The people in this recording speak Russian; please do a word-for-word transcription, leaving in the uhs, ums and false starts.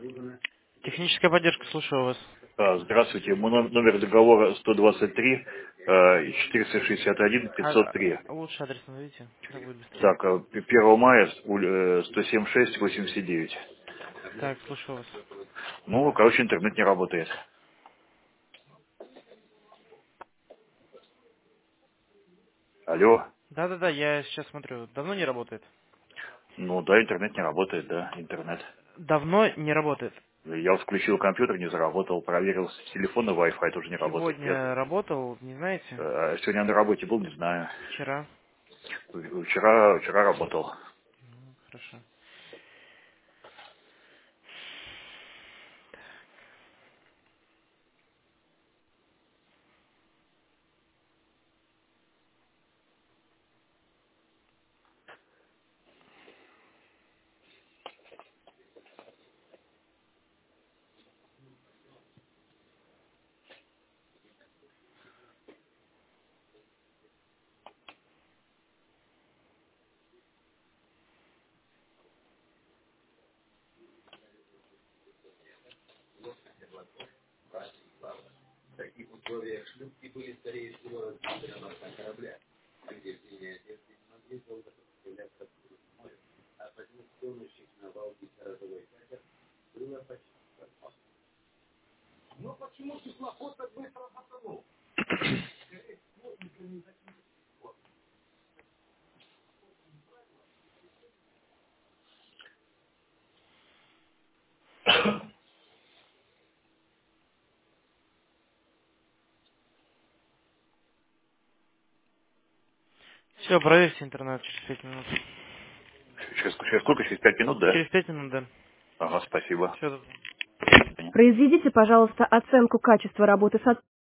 Техническая поддержка, слушаю вас. А, Здравствуйте. Мой ном- номер договора сто двадцать три, э, четыреста шестьдесят один, А, пятьсот три. а, лучше адрес назовите, так будет быстрее. Так, э, п- первого мая уль- э, сто семьдесят шесть, восемьдесят девять. Так, слушаю вас. Ну, короче, интернет не работает. Алло. Да-да-да, я сейчас смотрю. Давно не работает? Ну да, интернет не работает, да, интернет. Давно не работает. Я вот включил компьютер, не заработал, проверил с телефона Wi-Fi, тоже не работает. Я, Сегодня работал, не знаете? э, сегодня на работе был, не знаю. Вчера. Вчера, вчера работал. Ну, хорошо. Все, проверьте интернет через пять минут. Через, через сколько? Через пять минут, да? Через пять минут, да. Ага, спасибо. Все, До свидания. Произведите, пожалуйста, оценку качества работы сотрудника.